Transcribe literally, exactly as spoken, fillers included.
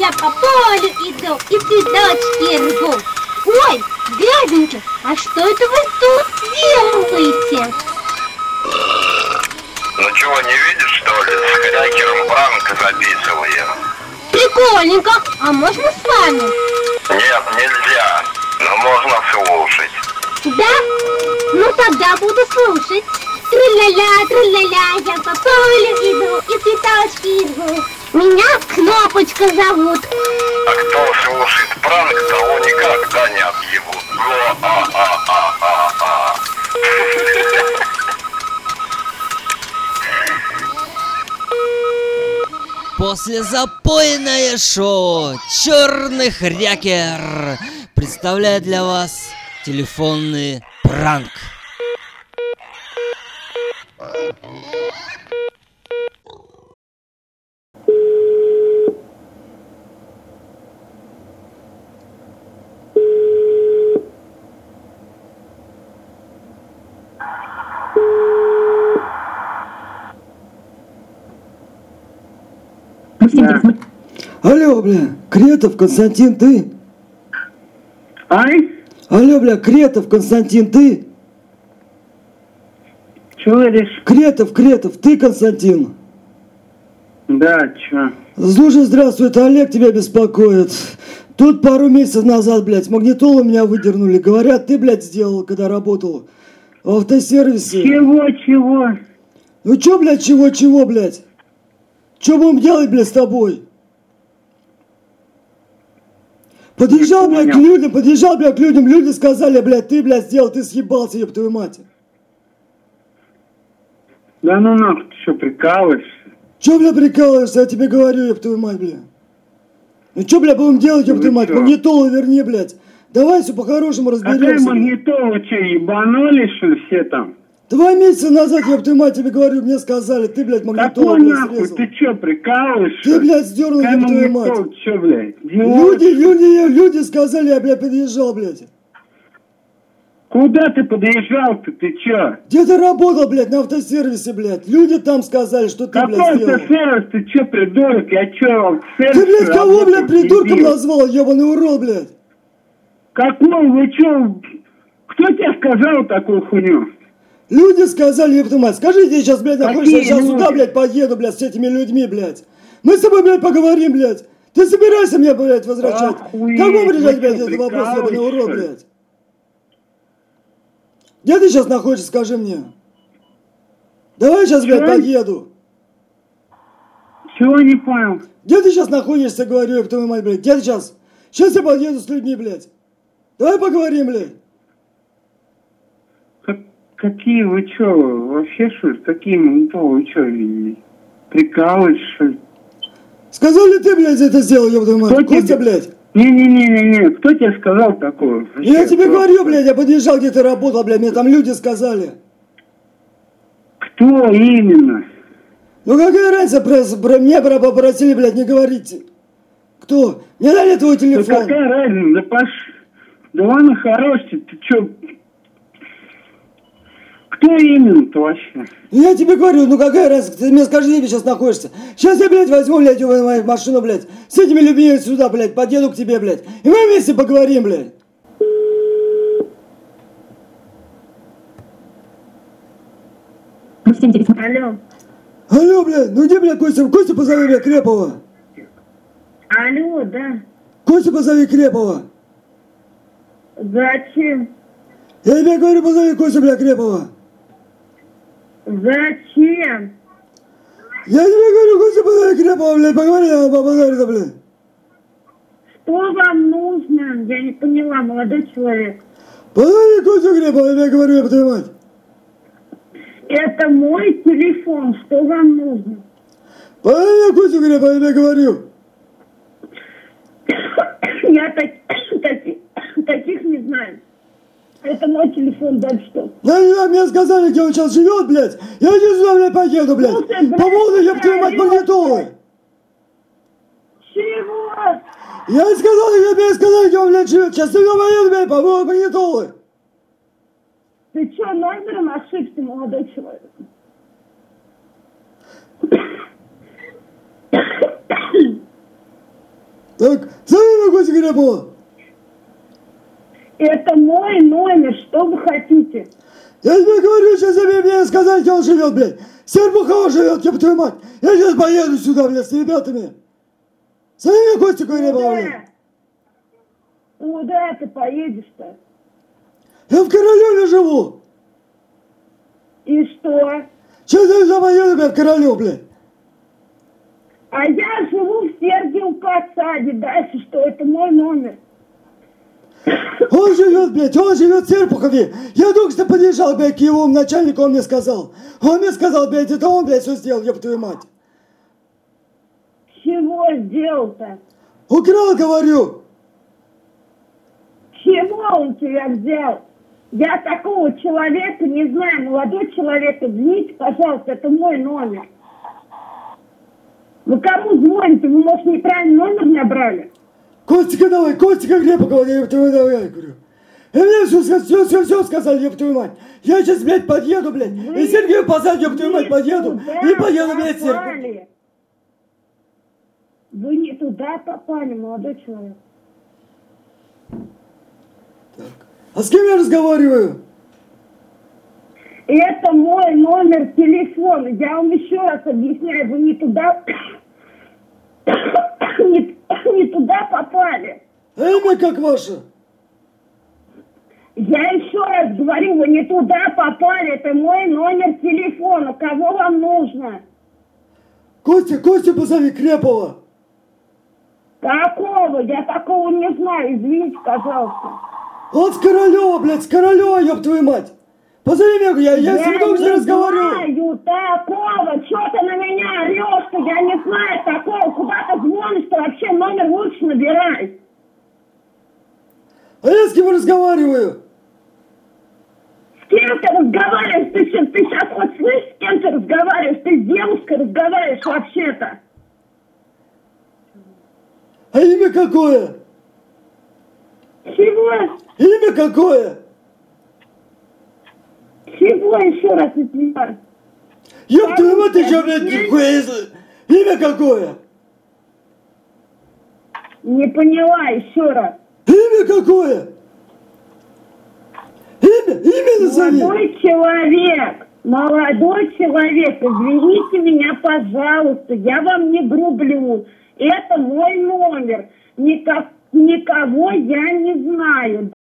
я по полю иду и цветочки рву. Ой, дяденька, а что это вы тут делаете? Ну чего, не видишь, что ли? С хрякером пранк записываем. Прикольненько, а можно с вами? Нет, нельзя, но можно слушать. Да? Ну тогда буду слушать. Тру-ля-ля, тру-ля-ля, я по полю иду и цветочки рву. Меня Кнопочка зовут. А кто слушает пранк, того никогда не объебут. А-а-а-а-а. Послезапойное шоу «Черный хрякер» представляет для вас телефонный пранк. Да. Алло, бля, Кретов Константин, ты? Ай? Алло, бля, Кретов Константин, ты? Чё говоришь? Кретов, Кретов, ты, Константин? Да, чё? Слушай, здравствуй, это Олег тебя беспокоит. Тут пару месяцев назад, блядь, магнитолу меня выдернули. Говорят, ты, блядь, сделал, когда работал в автосервисе. Чего, чего? Ну чё, блядь, чего-чего, блядь? Чё будем делать, блядь, с тобой? Подъезжал, блядь, к людям, подъезжал, блядь, к людям, люди сказали, блядь, ты, блядь, сделал, ты съебался, ёб твою мать. Да ну нахуй, ты что, прикалываешься? Чё, бля, прикалываешься, я тебе говорю, ёб твою мать, бля. Ну чё, бля, будем делать, ёб твою мать, магнитолу верни, блядь. Давай все по-хорошему разберемся. Какая магнитола, что, ебанули, что ли, все там? Два месяца назад, ёб твою мать, тебе говорю, мне сказали, ты, блядь, магнитолу, Какой блядь, нахуй, срезал. ты что, прикалываешься? Ты, блядь, сдернул, Какая ёб твою магнитола, мать. ты что, блядь? Люди, люди, люди сказали, я, блядь, подъезжал, блядь. Куда ты подъезжал-то, ты чё? Где ты работал, блядь, на автосервисе, блядь? Люди там сказали, что ты, Какой блядь, сделал. автосервис, ты чё, придурок? Я чё, автосервис? Ты, блядь, кого, работал, блядь, придурком дебил? назвал, ёбаный урод, блядь? Какой, вы чё? Кто тебе сказал такую хуйню? Люди сказали, ёб твою мать, скажи, где сейчас, блядь, находишься, я сейчас люди? сюда, блядь, поеду, блядь, с этими людьми, блядь. Мы с тобой, блядь, поговорим, блядь. Ты собираешься меня, блядь, возвращать? Охуеть, Как будем решать, вы блядь, что, этот вопрос, ёбаный урод, прикалываешься? блядь? Где ты сейчас находишься, скажи мне? Давай сейчас, блядь, Чё? подъеду. Чего не понял? Где ты сейчас находишься, говорю, ёб твою мать, блядь, где ты сейчас? Сейчас я подъеду с людьми, блядь. Давай поговорим, блядь. Как, какие вы чё, вообще что ли? Какие магнитолы, вы чё, и- прикалываешься, что ли? Сказал ли ты, блядь, это сделал, ёб твою мать? Кто Костя, тебе- блядь. Не-не-не-не-не, кто тебе сказал такое? Я Вообще, тебе кто? говорю, блядь, я подъезжал, где ты работал, блядь, мне там люди сказали. Кто именно? Ну какая разница, про, про, меня про- попросили, блядь, не говорить. Кто? Мне дали твой Да телефон. какая разница? Да пош... Да ладно, хорош ты, ты чё? Кто именно-то вообще? Я тебе говорю, ну какая разница, ты мне скажи, где ты сейчас находишься. Сейчас я, блядь, возьму, блядь, ебаную мою машину, блядь, с этими людьми сюда, блядь, подъеду к тебе, блядь, и мы вместе поговорим, блядь. Алло. Алло, блядь, ну где, блядь, Костя? Костя, позови, блядь, Крепова. Алло, да. Костя, позови Крепова. Зачем? Я тебе говорю, позови Костя, блядь, Крепова. Зачем? Я тебе говорю, Костя, позови Крепова, блядь, поговори, я по базару-то, блядь. Что вам нужно? Я не поняла, молодой человек. Позови Костю Крепова, я тебе говорю, я твою мать. Это мой телефон. Что вам нужно? Позови Костю Крепова, я тебе говорю. Я так, таких, таких не знаю. Это мой телефон, дальше что? Я не знаю, мне сказали, где он сейчас живет, блядь. Я не сюда, блядь, поеду, блядь. Слушай, блядь, По поводу, ёб твою мать, алло. магнитолы. Чего? Я сказал, я тебе сказал, где он, блядь, живет. Сейчас сюда поеду, блядь, по поводу магнитолы. Ты что, номером ошибся, молодой человек? Так, зови Костю Крепова. Это мой номер, что вы хотите? Я тебе говорю, сейчас тебе мне сказать, где он живет, блядь. Серпухова живет, ёб твою мать. Я сейчас поеду сюда, блядь, с ребятами. Зови Костю Крепова, блядь. Куда ты поедешь-то? Я в Королеве живу. И что? Сейчас я за поеду, блядь, в Королев, блядь. А я живу в Сергиевом Посаде. Дальше что? Это мой номер. Он живет, блядь, он живет в Серпухове. Я только что подъезжал, блядь, к его начальнику, он мне сказал. Он мне сказал, блядь, это он, блядь, все сделал, ёб твою мать. Чего сделал-то? Украл, говорю. Чего он тебя взял? Я такого человека не знаю. Молодой человек, извините, пожалуйста, это мой номер. Вы кому звоните? Вы, может, неправильный номер набрали? Костика давай, Костика Крепова, ёб твою, давай, я говорю. И мне все, все, все, все сказали, ёб твою мать. Я сейчас, блядь, подъеду, блядь. Вы- И Сергею Посад, ёб твою мать, подъеду. туда И поеду, блядь, в Серпухов. попали. Вы не туда попали, молодой человек. А с кем я разговариваю? Это мой номер телефона. Я вам еще раз объясняю, вы не туда, не, не туда попали. А имя как ваше? Я еще раз говорю, вы не туда попали. Это мой номер телефона. Кого вам нужно? Костя, Костя позови Крепова. Какого? Я такого не знаю. Извините, пожалуйста. Он с Королева, блядь, с Королева, ёб твою мать. Позови меня, я, я, я с ним только что разговариваю. не знаю такого. Чё ты на меня орешь-то? Я не знаю такого. Куда ты звонишь-то? Вообще номер лучше набирай. А я с кем разговариваю? С кем ты разговариваешь? Ты, щас- ты сейчас хоть слышишь, с кем ты разговариваешь? Ты с девушкой разговариваешь вообще-то. А имя какое? Чего? Имя какое? Чего еще раз не понимаю? Ёб твою мать, ты чё, блядь, нихуя если... Имя какое? Не поняла еще раз. Имя какое? Имя, имя назови. Молодой человек, молодой человек, извините меня, пожалуйста, я вам не грублю. Это мой номер. Никак, никого я не знаю.